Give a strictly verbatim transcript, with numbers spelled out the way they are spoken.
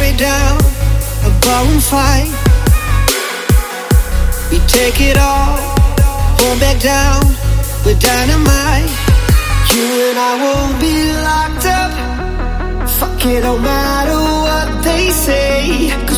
lay down a bonfire. We take it all, won't back down with dynamite. You and I won't be locked up. Fuck it, no matter what they say.